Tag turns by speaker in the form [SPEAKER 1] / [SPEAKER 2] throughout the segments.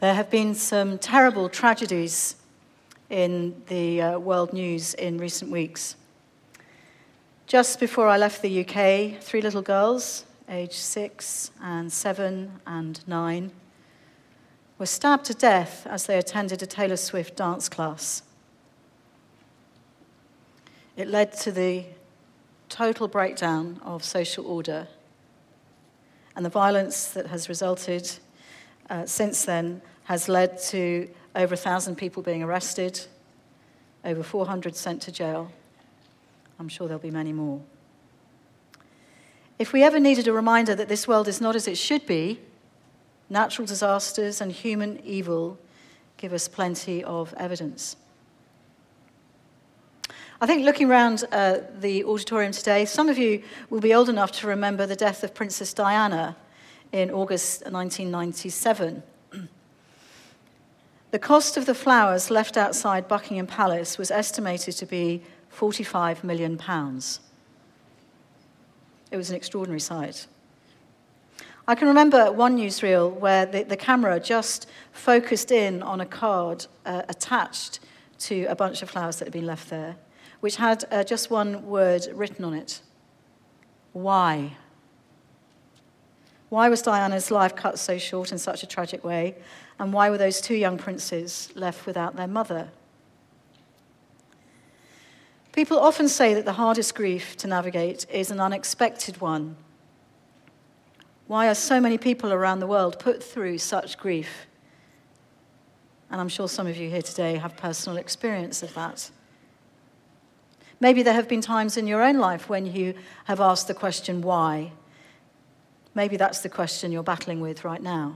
[SPEAKER 1] There have been some terrible tragedies in the world news in recent weeks. Just before I left the UK, 3 little girls, aged 6 and 7 and 9, were stabbed to death as they attended a Taylor Swift dance class. It led to the total breakdown of social order, and the violence that has resulted since then has led to over 1,000 people being arrested, over 400 sent to jail. I'm sure there'll be many more. If we ever needed a reminder that this world is not as it should be, natural disasters and human evil give us plenty of evidence. I think looking around the auditorium today, some of you will be old enough to remember the death of Princess Diana in August 1997. The cost of the flowers left outside Buckingham Palace was estimated to be £45 million. It was an extraordinary sight. I can remember one newsreel where the camera just focused in on a card attached to a bunch of flowers that had been left there, which had just one word written on it. Why? Why was Diana's life cut so short in such a tragic way? And why were those 2 young princes left without their mother? People often say that the hardest grief to navigate is an unexpected one. Why are so many people around the world put through such grief? And I'm sure some of you here today have personal experience of that. Maybe there have been times in your own life when you have asked the question, why? Maybe that's the question you're battling with right now.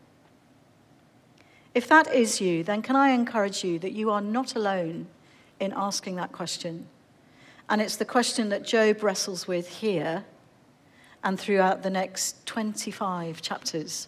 [SPEAKER 1] If that is you, then can I encourage you that you are not alone in asking that question? And it's the question that Job wrestles with here and throughout the next 25 chapters.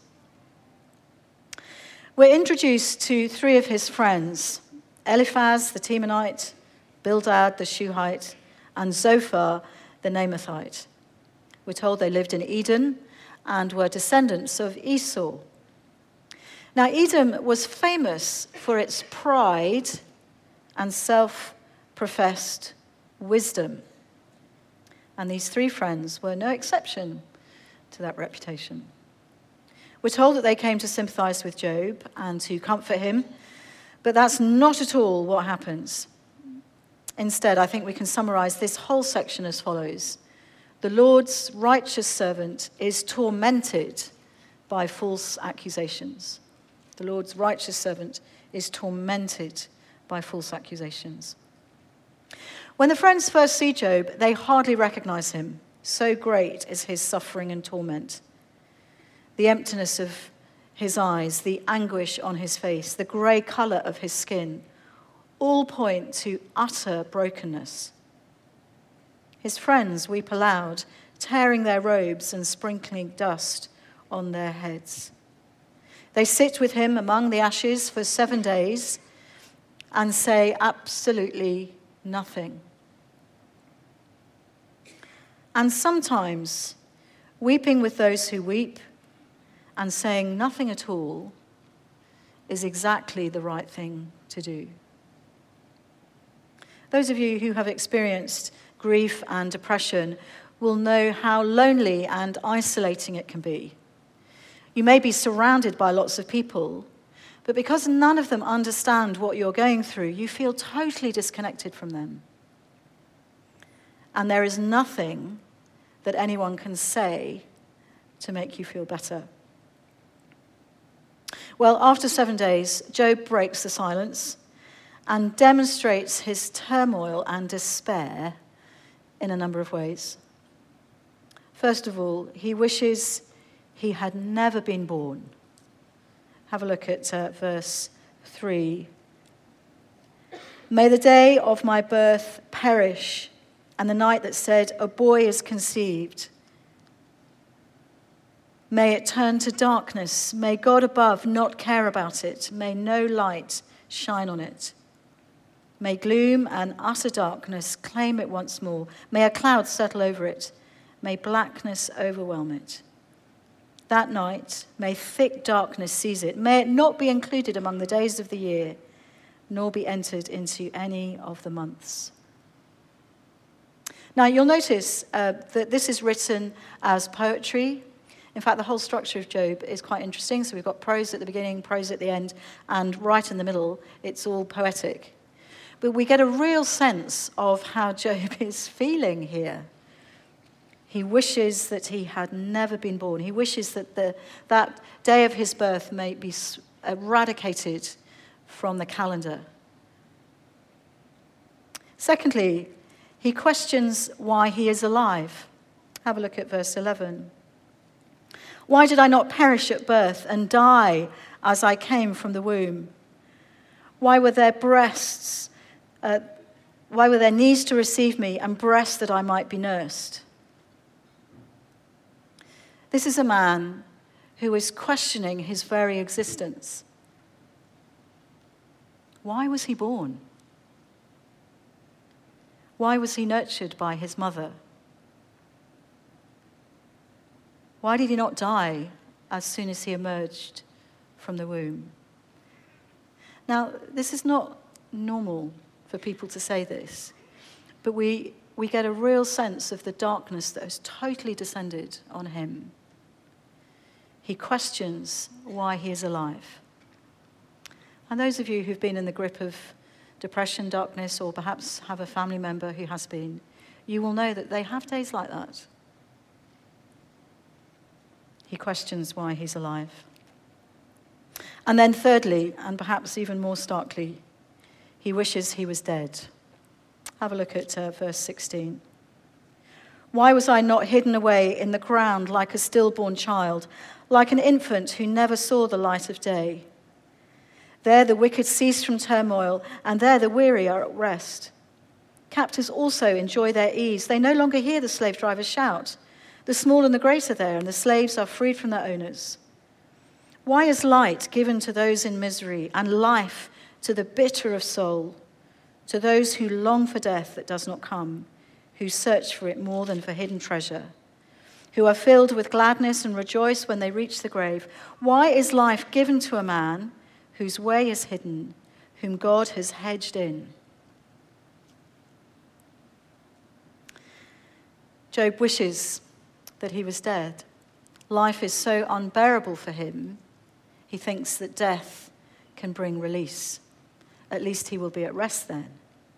[SPEAKER 1] We're introduced to 3 of his friends, Eliphaz the Temanite, Bildad the Shuhite, and Zophar the Naamathite. We're told they lived in Eden and were descendants of Esau. Now, Edom was famous for its pride and self-professed wisdom. And these 3 friends were no exception to that reputation. We're told that they came to sympathize with Job and to comfort him, but that's not at all what happens. Instead, I think we can summarize this whole section as follows. The Lord's righteous servant is tormented by false accusations. The Lord's righteous servant is tormented by false accusations. When the friends first see Job, they hardly recognize him. So great is his suffering and torment. The emptiness of his eyes, the anguish on his face, the grey color of his skin, all point to utter brokenness. His friends weep aloud, tearing their robes and sprinkling dust on their heads. They sit with him among the ashes for 7 days and say absolutely nothing. And sometimes, weeping with those who weep and saying nothing at all is exactly the right thing to do. Those of you who have experienced grief and depression will know how lonely and isolating it can be. You may be surrounded by lots of people, but because none of them understand what you're going through, you feel totally disconnected from them. And there is nothing that anyone can say to make you feel better. Well, after 7 days, Job breaks the silence and demonstrates his turmoil and despair in a number of ways. First of all, he wishes he had never been born. Have a look at verse 3. May the day of my birth perish, and the night that said, a boy is conceived. May it turn to darkness. May God above not care about it. May no light shine on it. May gloom and utter darkness claim it once more. May a cloud settle over it. May blackness overwhelm it. that night, may thick darkness seize it. May it not be included among the days of the year, nor be entered into any of the months. Now, you'll notice that this is written as poetry. In fact, the whole structure of Job is quite interesting. So we've got prose at the beginning, prose at the end, and right in the middle, it's all poetic. But we get a real sense of how Job is feeling here. He wishes that he had never been born. He wishes that that day of his birth may be eradicated from the calendar. Secondly, he questions why he is alive. Have a look at verse 11. Why did I not perish at birth and die as I came from the womb? Why were there breasts? Why were there knees to receive me and breasts that I might be nursed? This is a man who is questioning his very existence. Why was he born? Why was he nurtured by his mother? Why did he not die as soon as he emerged from the womb? Now, this is not normal for people to say this, but we get a real sense of the darkness that has totally descended on him. He questions why he is alive. And those of you who've been in the grip of depression, darkness, or perhaps have a family member who has been, you will know that they have days like that. He questions why he's alive. And then thirdly, and perhaps even more starkly, he wishes he was dead. Have a look at verse 16. Why was I not hidden away in the ground like a stillborn child, like an infant who never saw the light of day? There the wicked cease from turmoil, and there the weary are at rest. Captives also enjoy their ease. They no longer hear the slave drivers shout. The small and the great are there, and the slaves are freed from their owners. Why is light given to those in misery, and life to the bitter of soul, to those who long for death that does not come, who search for it more than for hidden treasure, who are filled with gladness and rejoice when they reach the grave? Why is life given to a man whose way is hidden, whom God has hedged in? Job wishes that he was dead. Life is so unbearable for him, he thinks that death can bring release. At least he will be at rest then.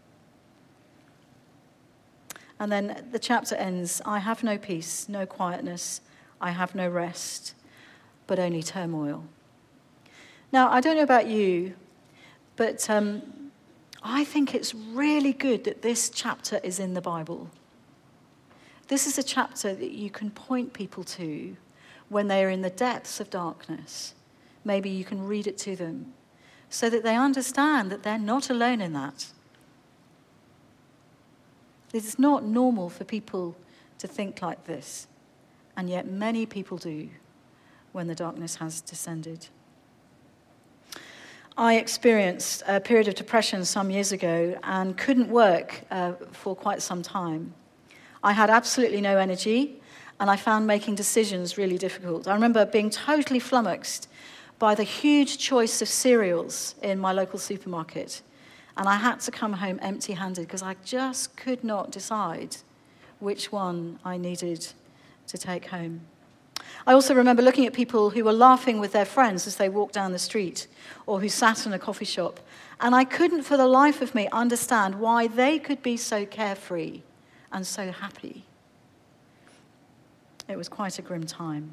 [SPEAKER 1] And then the chapter ends, I have no peace, no quietness, I have no rest, but only turmoil. Now, I don't know about you, but I think it's really good that this chapter is in the Bible. This is a chapter that you can point people to when they are in the depths of darkness. Maybe you can read it to them so that they understand that they're not alone in that. It's not normal for people to think like this, and yet many people do when the darkness has descended. I experienced a period of depression some years ago and couldn't work for quite some time. I had absolutely no energy, and I found making decisions really difficult. I remember being totally flummoxed by the huge choice of cereals in my local supermarket. And I had to come home empty-handed because I just could not decide which one I needed to take home. I also remember looking at people who were laughing with their friends as they walked down the street or who sat in a coffee shop. And I couldn't for the life of me understand why they could be so carefree and so happy. It was quite a grim time.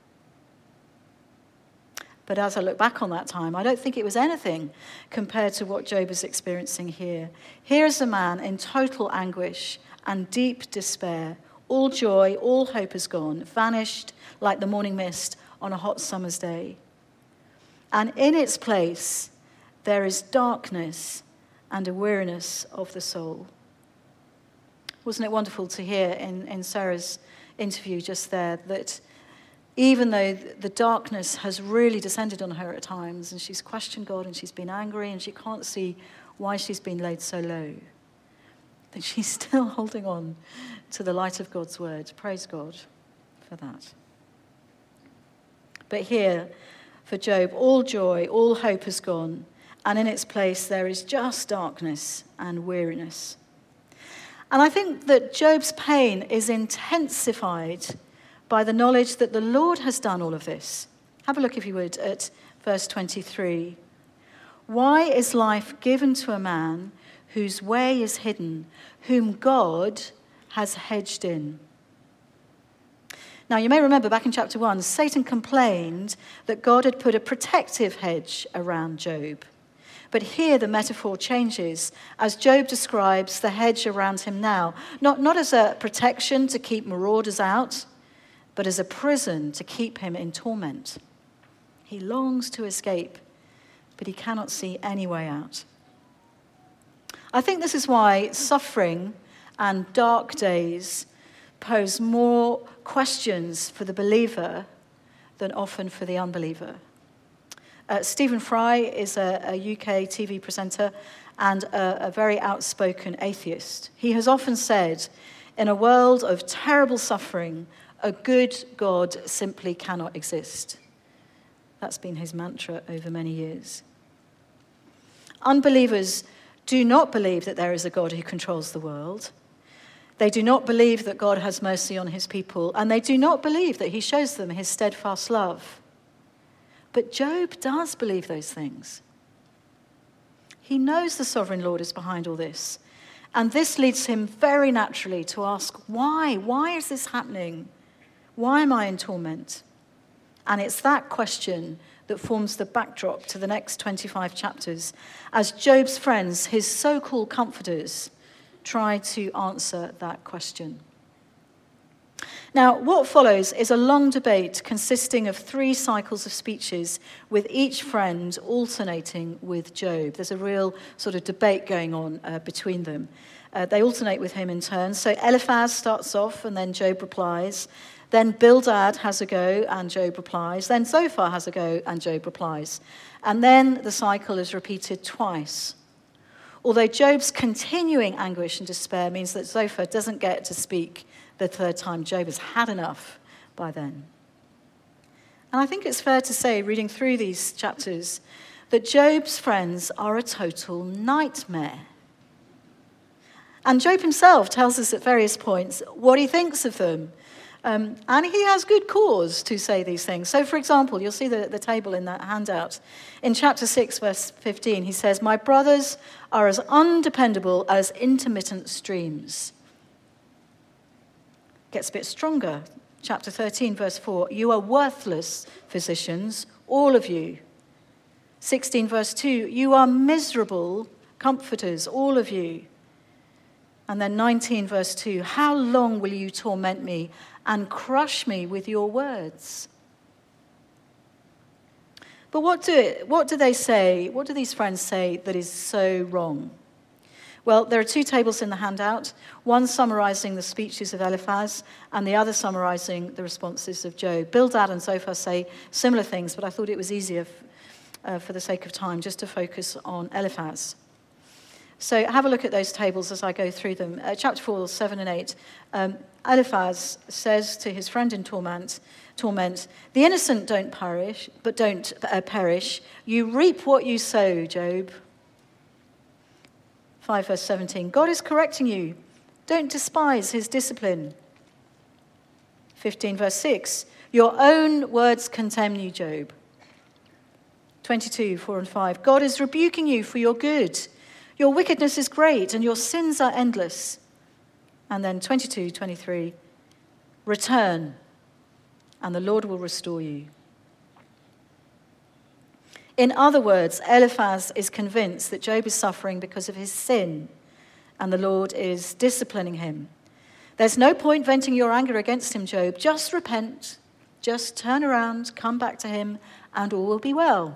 [SPEAKER 1] But as I look back on that time, I don't think it was anything compared to what Job is experiencing here. Here is a man in total anguish and deep despair. All joy, all hope is gone, vanished like the morning mist on a hot summer's day. And in its place, there is darkness and a weariness of the soul. Wasn't it wonderful to hear in Sarah's interview just there that even though the darkness has really descended on her at times and she's questioned God and she's been angry and she can't see why she's been laid so low, that she's still holding on to the light of God's word. Praise God for that. But here, for Job, all joy, all hope has gone, and in its place there is just darkness and weariness. And I think that Job's pain is intensified by the knowledge that the Lord has done all of this. Have a look, if you would, at verse 23. Why is life given to a man whose way is hidden, whom God has hedged in? Now, you may remember back in chapter 1, Satan complained that God had put a protective hedge around Job. But here the metaphor changes as Job describes the hedge around him now, not as a protection to keep marauders out, but as a prison to keep him in torment. He longs to escape, but he cannot see any way out. I think this is why suffering and dark days pose more questions for the believer than often for the unbeliever. Stephen Fry is a UK TV presenter and a very outspoken atheist. He has often said, in a world of terrible suffering, a good God simply cannot exist. That's been his mantra over many years. Unbelievers do not believe that there is a God who controls the world. They do not believe that God has mercy on his people, and they do not believe that he shows them his steadfast love. But Job does believe those things. He knows the sovereign Lord is behind all this, and this leads him very naturally to ask, why? Why is this happening? Why am I in torment? And it's that question that forms the backdrop to the next 25 chapters, as Job's friends, his so-called comforters, try to answer that question. Now, what follows is a long debate consisting of 3 cycles of speeches, with each friend alternating with Job. There's a real sort of debate going on between them. They alternate with him in turn. So Eliphaz starts off, and then Job replies. Then Bildad has a go, and Job replies. Then Zophar has a go, and Job replies. And then the cycle is repeated twice. Although Job's continuing anguish and despair means that Zophar doesn't get to speak the third time. Job has had enough by then. And I think it's fair to say, reading through these chapters, that Job's friends are a total nightmare. And Job himself tells us at various points what he thinks of them. And he has good cause to say these things. So, for example, you'll see the table in that handout. In chapter 6, verse 15, he says, "My brothers are as undependable as intermittent streams." Gets a bit stronger. Chapter 13, verse 4, "You are worthless physicians, all of you." 16, verse 2, "You are miserable comforters, all of you." And then 19, verse 2, "How long will you torment me and crush me with your words?" But what do they say? What do these friends say that is so wrong? Well, there are 2 tables in the handout, one summarizing the speeches of Eliphaz and the other summarizing the responses of Job. Bildad and Zophar say similar things, but I thought it was easier for the sake of time just to focus on Eliphaz. So have a look at those tables as I go through them. Chapter 4, 7 and 8. Eliphaz says to his friend in torment, "The innocent don't perish, but don't perish. You reap what you sow, Job." 5 verse 17. "God is correcting you. Don't despise his discipline." 15 verse 6. "Your own words condemn you, Job." 22, 4 and 5. "God is rebuking you for your good. Your wickedness is great and your sins are endless." And then 22, 23, "Return, and the Lord will restore you." In other words, Eliphaz is convinced that Job is suffering because of his sin, and the Lord is disciplining him. "There's no point venting your anger against him, Job. Just repent, just turn around, come back to him, and all will be well."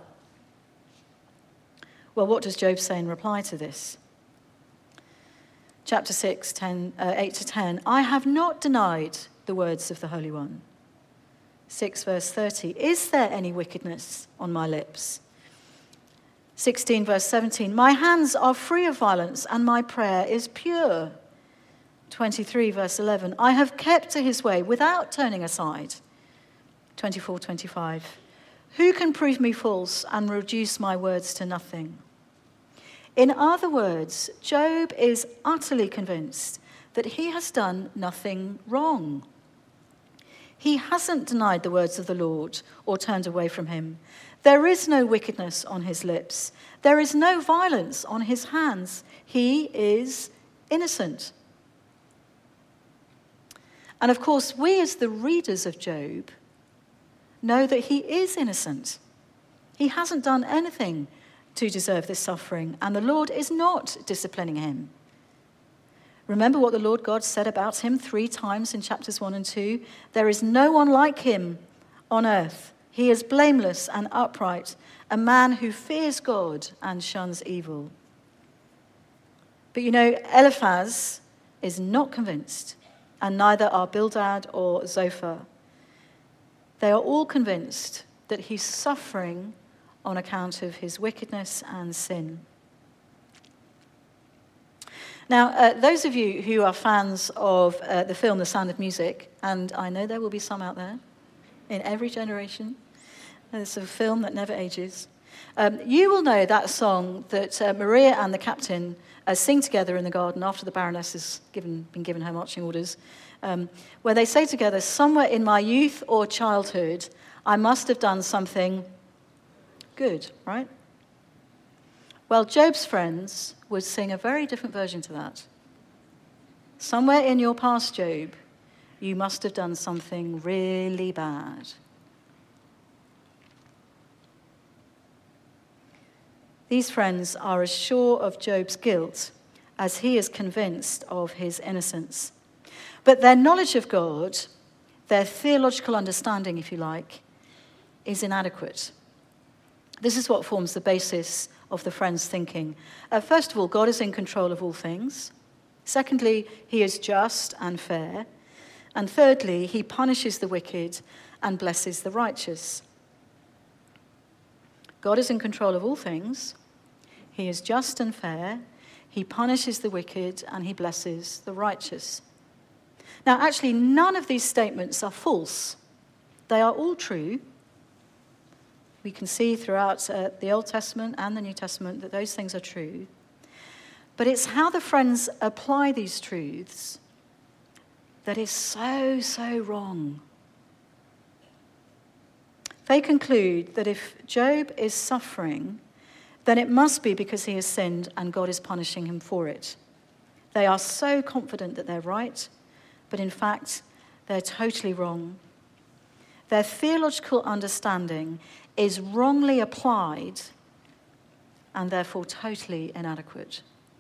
[SPEAKER 1] Well, what does Job say in reply to this? Chapter 6, 8 to 10. "I have not denied the words of the Holy One." 6 verse 30. "Is there any wickedness on my lips?" 16 verse 17. "My hands are free of violence and my prayer is pure." 23 verse 11. "I have kept to his way without turning aside." 24, 25. Who can prove me false and reduce my words to nothing? In other words, Job is utterly convinced that he has done nothing wrong. He hasn't denied the words of the Lord or turned away from him. There is no wickedness on his lips. There is no violence on his hands. He is innocent. And of course, we as the readers of Job know that he is innocent. He hasn't done anything to deserve this suffering, and the Lord is not disciplining him. Remember what the Lord God said about him 3 times in chapters 1 and 2. There is no one like him on earth. He is blameless and upright, a man who fears God and shuns evil. But Eliphaz is not convinced, and neither are Bildad or Zophar. They are all convinced that he's suffering on account of his wickedness and sin. Now, those of you who are fans of the film The Sound of Music, and I know there will be some out there in every generation, it's a film that never ages, you will know that song that Maria and the captain sing together in the garden after the Baroness has been given her marching orders, where they say together, "Somewhere in my youth or childhood, I must have done something good," right? Well, Job's friends would sing a very different version to that. Somewhere in your past, Job, you must have done something really bad. These friends are as sure of Job's guilt as he is convinced of his innocence. But their knowledge of God, their theological understanding, if you like, is inadequate. This is what forms the basis of the friends' thinking. First of all, God is in control of all things. Secondly, he is just and fair. And thirdly, he punishes the wicked and blesses the righteous. God is in control of all things. He is just and fair. He punishes the wicked and he blesses the righteous. Now, actually, none of these statements are false. They are all true. We can see throughout the Old Testament and the New Testament that those things are true. But it's how the friends apply these truths that is so, so wrong. They conclude that if Job is suffering, then it must be because he has sinned and God is punishing him for it. They are so confident that they're right, but in fact, they're totally wrong. Their theological understanding is wrongly applied and therefore totally inadequate.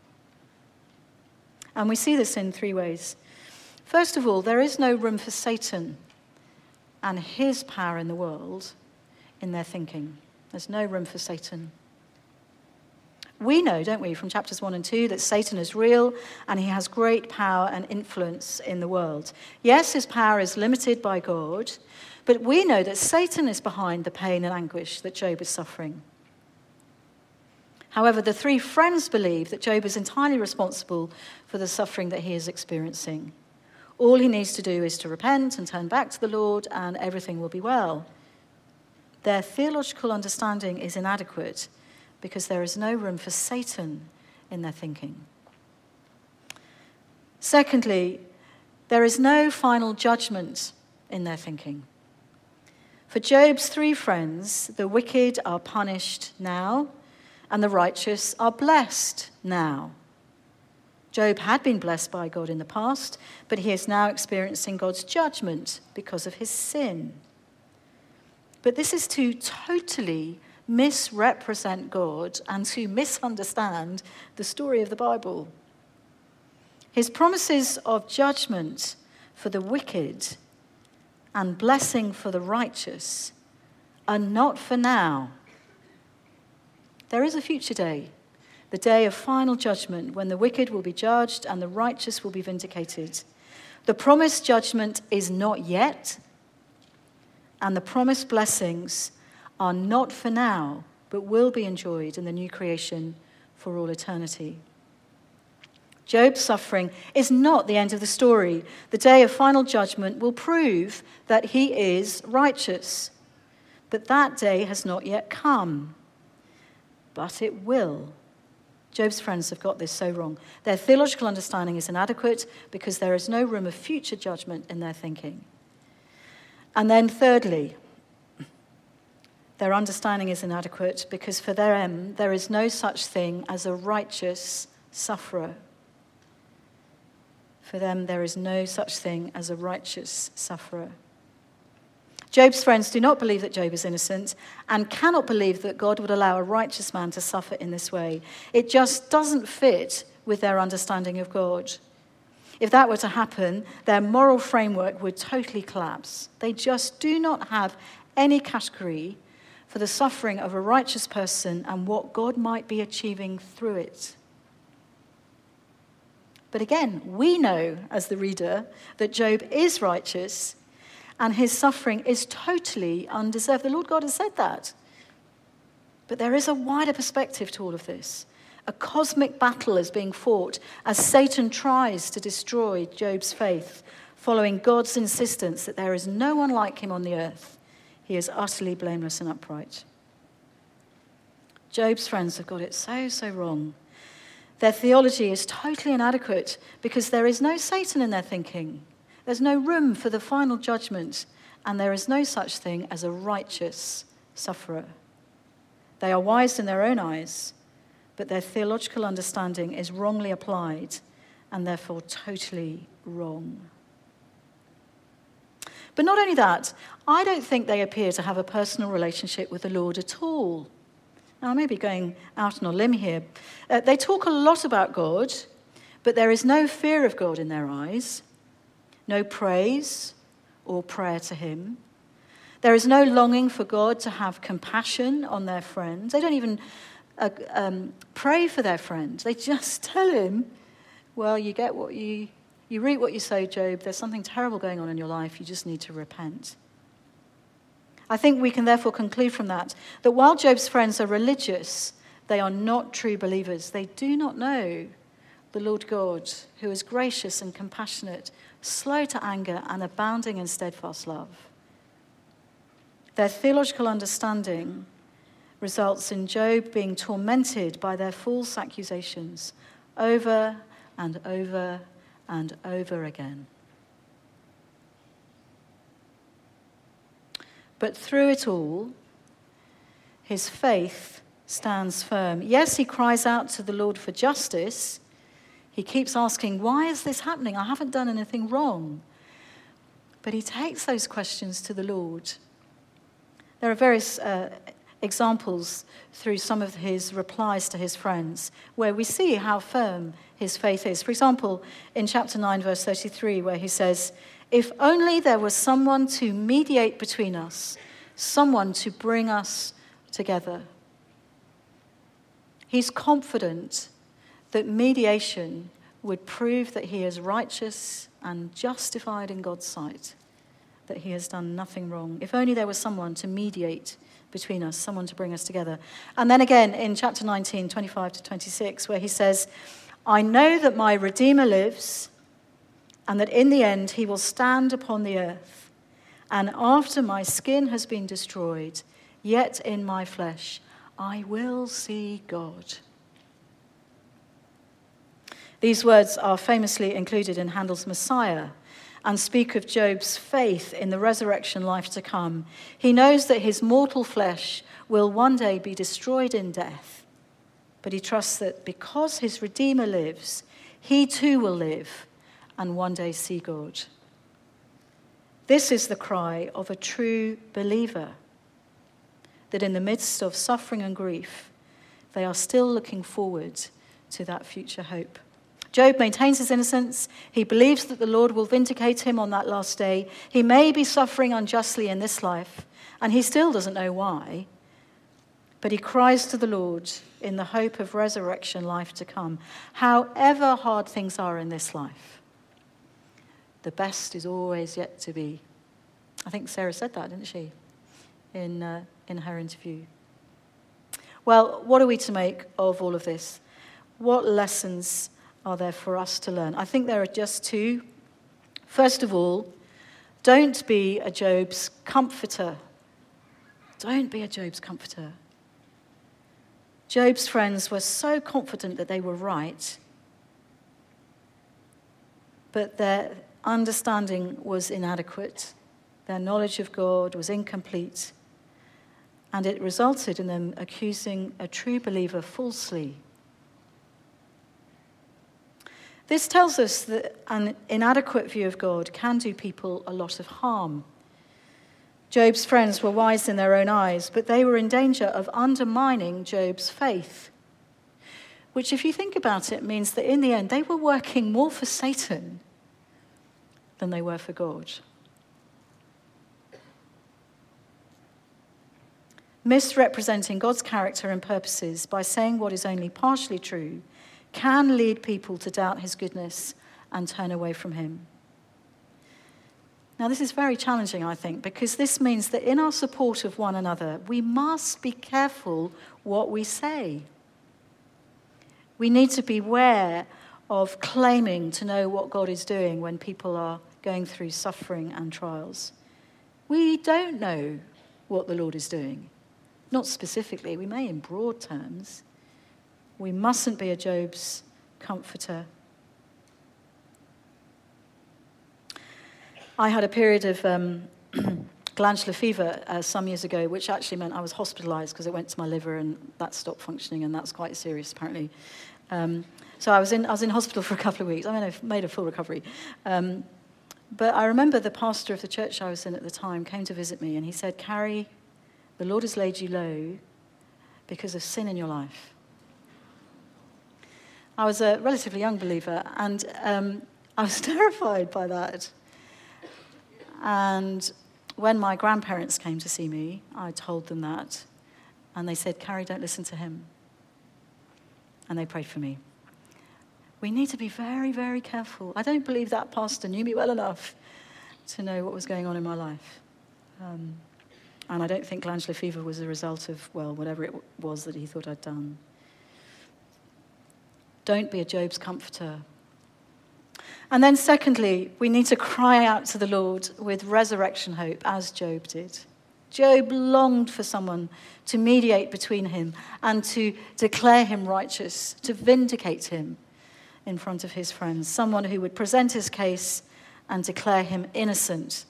[SPEAKER 1] And we see this in 3 ways. First of all, there is no room for Satan and his power in the world in their thinking. There's no room for Satan. We know, don't we, from chapters 1 and 2, that Satan is real and he has great power and influence in the world. Yes, his power is limited by God, but we know that Satan is behind the pain and anguish that Job is suffering. However, the 3 friends believe that Job is entirely responsible for the suffering that he is experiencing. All he needs to do is to repent and turn back to the Lord, and everything will be well. Their theological understanding is inadequate because there is no room for Satan in their thinking. Secondly, there is no final judgment in their thinking. For Job's 3 friends, the wicked are punished now, and the righteous are blessed now. Job had been blessed by God in the past, but he is now experiencing God's judgment because of his sin. But this is to totally misrepresent God and to misunderstand the story of the Bible. His promises of judgment for the wicked and blessing for the righteous are not for now. There is a future day, the day of final judgment, when the wicked will be judged and the righteous will be vindicated. The promised judgment is not yet, and the promised blessings are not for now, but will be enjoyed in the new creation for all eternity. Job's suffering is not the end of the story. The day of final judgment will prove that he is righteous. But that day has not yet come. But it will. Job's friends have got this so wrong. Their theological understanding is inadequate because there is no room of future judgment in their thinking. And then thirdly, their understanding is inadequate because for them there is no such thing as a righteous sufferer. For them there is no such thing as a righteous sufferer. Job's friends do not believe that Job is innocent and cannot believe that God would allow a righteous man to suffer in this way. It just doesn't fit with their understanding of God. If that were to happen, their moral framework would totally collapse. They just do not have any category for the suffering of a righteous person and what God might be achieving through it. But again, we know as the reader that Job is righteous and his suffering is totally undeserved. The Lord God has said that. But there is a wider perspective to all of this. A cosmic battle is being fought as Satan tries to destroy Job's faith, following God's insistence that there is no one like him on the earth. He is utterly blameless and upright. Job's friends have got it so wrong. Their theology is totally inadequate because there is no Satan in their thinking. There's no room for the final judgment, and there is no such thing as a righteous sufferer. They are wise in their own eyes, but their theological understanding is wrongly applied and therefore totally wrong. But not only that, I don't think they appear to have a personal relationship with the Lord at all. Now, I may be going out on a limb here. They talk a lot about God, but there is no fear of God in their eyes, no praise or prayer to him. There is no longing for God to have compassion on their friends. They don't even pray for their friends. They just tell him, well, you get what you reap what you sow, Job. There's something terrible going on in your life. You just need to repent. I think we can therefore conclude from that while Job's friends are religious, they are not true believers. They do not know the Lord God, who is gracious and compassionate, slow to anger and abounding in steadfast love. Their theological understanding results in Job being tormented by their false accusations over and over and over again. But through it all, his faith stands firm. Yes, he cries out to the Lord for justice. He keeps asking, why is this happening? I haven't done anything wrong. But he takes those questions to the Lord. There are various examples through some of his replies to his friends where we see how firm his faith is. For example, in chapter 9, verse 33, where he says, if only there was someone to mediate between us, someone to bring us together. He's confident that mediation would prove that he is righteous and justified in God's sight, that he has done nothing wrong. If only there was someone to mediate between us, someone to bring us together. And then again in chapter 19, 25 to 26, where he says, I know that my Redeemer lives, and that in the end he will stand upon the earth. And after my skin has been destroyed, yet in my flesh I will see God. These words are famously included in Handel's Messiah and speak of Job's faith in the resurrection life to come. He knows that his mortal flesh will one day be destroyed in death, but he trusts that because his Redeemer lives, he too will live and one day see God. This is the cry of a true believer, that in the midst of suffering and grief, they are still looking forward to that future hope. Job maintains his innocence. He believes that the Lord will vindicate him on that last day. He may be suffering unjustly in this life, and he still doesn't know why, but he cries to the Lord in the hope of resurrection life to come. However hard things are in this life, the best is always yet to be. I think Sarah said that, didn't she, in her interview? Well, what are we to make of all of this? What lessons are there for us to learn? I think there are just two. First of all, don't be a Job's comforter. Don't be a Job's comforter. Job's friends were so confident that they were right, but their understanding was inadequate. Their knowledge of God was incomplete, and it resulted in them accusing a true believer falsely. This tells us that an inadequate view of God can do people a lot of harm. Job's friends were wise in their own eyes, but they were in danger of undermining Job's faith, which, if you think about it, means that in the end they were working more for Satan than they were for God. Misrepresenting God's character and purposes by saying what is only partially true can lead people to doubt his goodness and turn away from him. Now, this is very challenging, I think, because this means that in our support of one another, we must be careful what we say. We need to beware of claiming to know what God is doing when people are going through suffering and trials. We don't know what the Lord is doing. Not specifically, we may in broad terms. We mustn't be a Job's comforter. I had a period of glandular fever some years ago, which actually meant I was hospitalised because it went to my liver and that stopped functioning, and that's quite serious apparently. So I was in hospital for a couple of weeks. I mean, I made a full recovery. But I remember the pastor of the church I was in at the time came to visit me, and he said, "Carrie, the Lord has laid you low because of sin in your life." I was a relatively young believer, and I was terrified by that. And when my grandparents came to see me, I told them that, and they said, "Carrie, don't listen to him." And they prayed for me. We need to be very, very careful. I don't believe that pastor knew me well enough to know what was going on in my life. And I don't think glandular fever was a result of, well, whatever it was that he thought I'd done. Don't be a Job's comforter. And then secondly, we need to cry out to the Lord with resurrection hope, as Job did. Job longed for someone to mediate between him and to declare him righteous, to vindicate him in front of his friends, someone who would present his case and declare him innocent.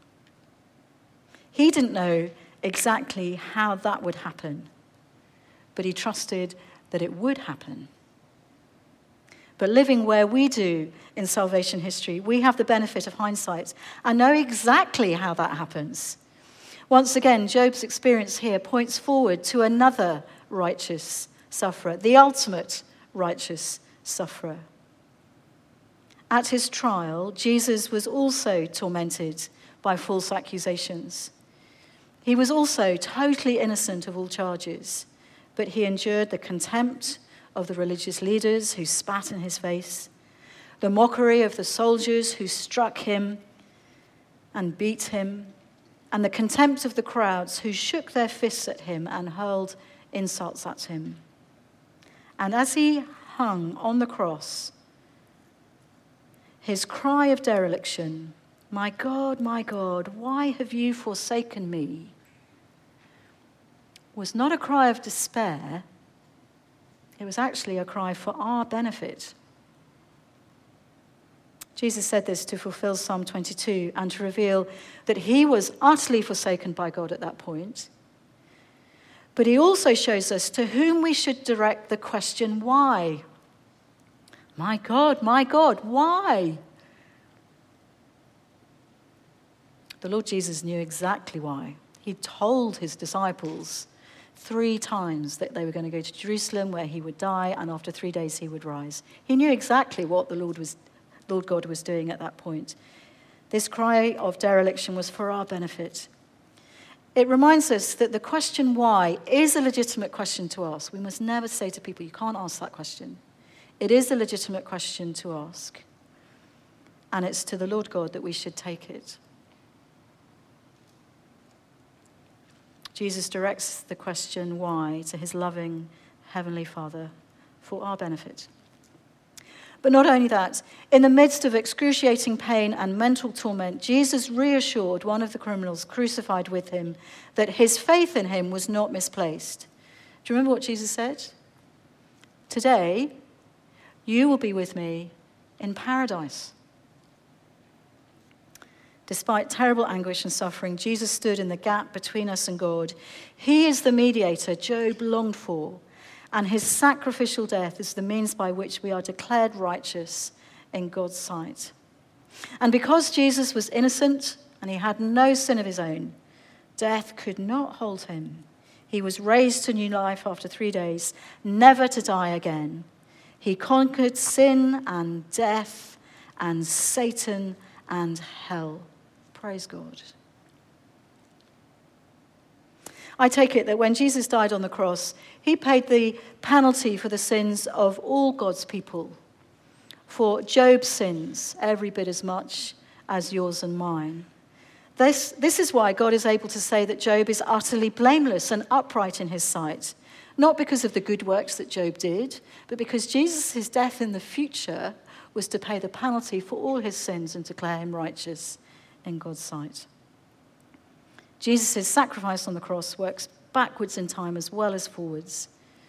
[SPEAKER 1] He didn't know exactly how that would happen, but he trusted that it would happen. But living where we do in salvation history, we have the benefit of hindsight and know exactly how that happens. Once again, Job's experience here points forward to another righteous sufferer, the ultimate righteous sufferer. At his trial, Jesus was also tormented by false accusations. He was also totally innocent of all charges, but he endured the contempt of the religious leaders who spat in his face, the mockery of the soldiers who struck him and beat him, and the contempt of the crowds who shook their fists at him and hurled insults at him. And as he hung on the cross, his cry of dereliction, my God, why have you forsaken me?" was not a cry of despair. It was actually a cry for our benefit. Jesus said this to fulfill Psalm 22 and to reveal that he was utterly forsaken by God at that point. But he also shows us to whom we should direct the question, why? My God, why? The Lord Jesus knew exactly why. He told his disciples 3 times that they were going to go to Jerusalem where he would die, and after 3 days he would rise. He knew exactly what the Lord God was doing at that point. This cry of dereliction was for our benefit. It reminds us that the question why is a legitimate question to ask. We must never say to people, you can't ask that question. It is a legitimate question to ask. And it's to the Lord God that we should take it. Jesus directs the question why to his loving Heavenly Father for our benefit. But not only that, in the midst of excruciating pain and mental torment, Jesus reassured one of the criminals crucified with him that his faith in him was not misplaced. Do you remember what Jesus said? Today, you will be with me in paradise. Despite terrible anguish and suffering, Jesus stood in the gap between us and God. He is the mediator Job longed for, and his sacrificial death is the means by which we are declared righteous in God's sight. And because Jesus was innocent and he had no sin of his own, death could not hold him. He was raised to new life after 3 days, never to die again. He conquered sin and death and Satan and hell. Praise God. I take it that when Jesus died on the cross, he paid the penalty for the sins of all God's people, for Job's sins, every bit as much as yours and mine. This is why God is able to say that Job is utterly blameless and upright in his sight, not because of the good works that Job did, but because Jesus' death in the future was to pay the penalty for all his sins and declare him righteous in God's sight. Jesus' sacrifice on the cross works backwards in time as well as forwards.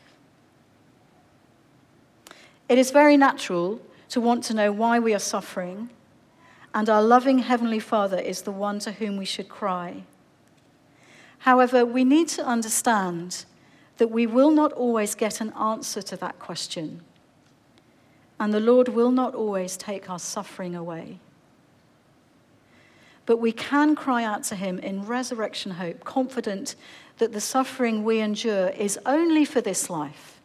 [SPEAKER 1] It is very natural to want to know why we are suffering, and our loving Heavenly Father is the one to whom we should cry. However, we need to understand that we will not always get an answer to that question, and the Lord will not always take our suffering away. But we can cry out to him in resurrection hope, confident that the suffering we endure is only for this life.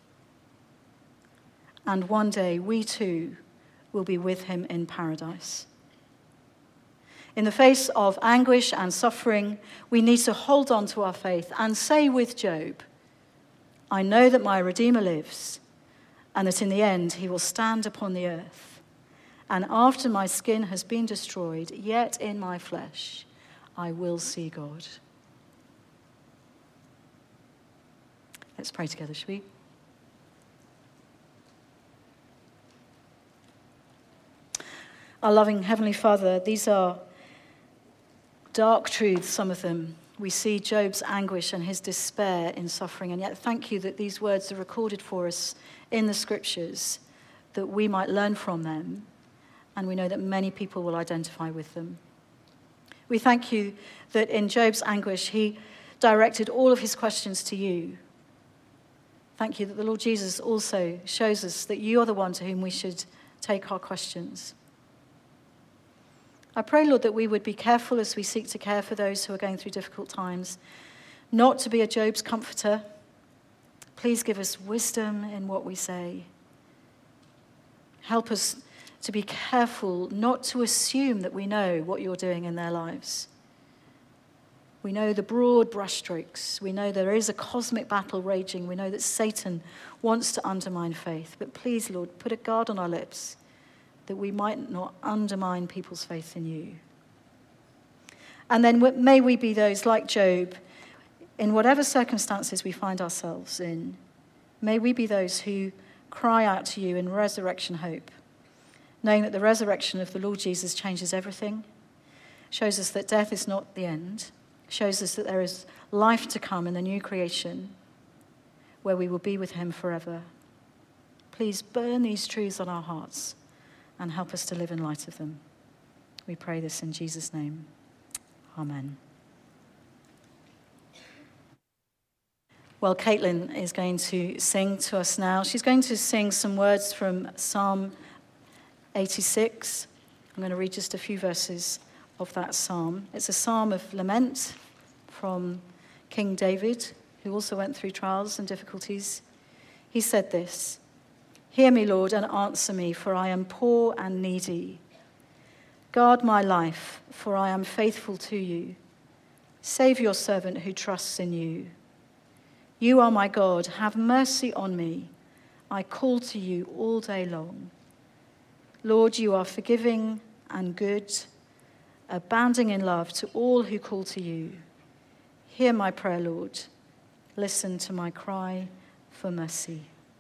[SPEAKER 1] And one day we too will be with him in paradise. In the face of anguish and suffering, we need to hold on to our faith and say with Job, I know that my Redeemer lives, and that in the end he will stand upon the earth. And after my skin has been destroyed, yet in my flesh I will see God. Let's pray together, shall we? Our loving Heavenly Father, these are dark truths, some of them. We see Job's anguish and his despair in suffering, and yet thank you that these words are recorded for us in the scriptures, that we might learn from them. And we know that many people will identify with them. We thank you that in Job's anguish, he directed all of his questions to you. Thank you that the Lord Jesus also shows us that you are the one to whom we should take our questions. I pray, Lord, that we would be careful as we seek to care for those who are going through difficult times, not to be a Job's comforter. Please give us wisdom in what we say. Help us to be careful not to assume that we know what you're doing in their lives. We know the broad brushstrokes. We know there is a cosmic battle raging. We know that Satan wants to undermine faith. But please, Lord, put a guard on our lips that we might not undermine people's faith in you. And then may we be those like Job, in whatever circumstances we find ourselves in, may we be those who cry out to you in resurrection hope, knowing that the resurrection of the Lord Jesus changes everything, shows us that death is not the end, shows us that there is life to come in the new creation where we will be with him forever. Please burn these truths on our hearts and help us to live in light of them. We pray this in Jesus' name. Amen. Well, Caitlin is going to sing to us now. She's going to sing some words from Psalm 86. I'm going to read just a few verses of that psalm. It's a psalm of lament from King David, who also went through trials and difficulties. He said this, "Hear me, Lord, and answer me, for I am poor and needy. Guard my life, for I am faithful to you. Save your servant who trusts in you. You are my God, have mercy on me. I call to you all day long. Lord, you are forgiving and good, abounding in love to all who call to you. Hear my prayer, Lord. Listen to my cry for mercy."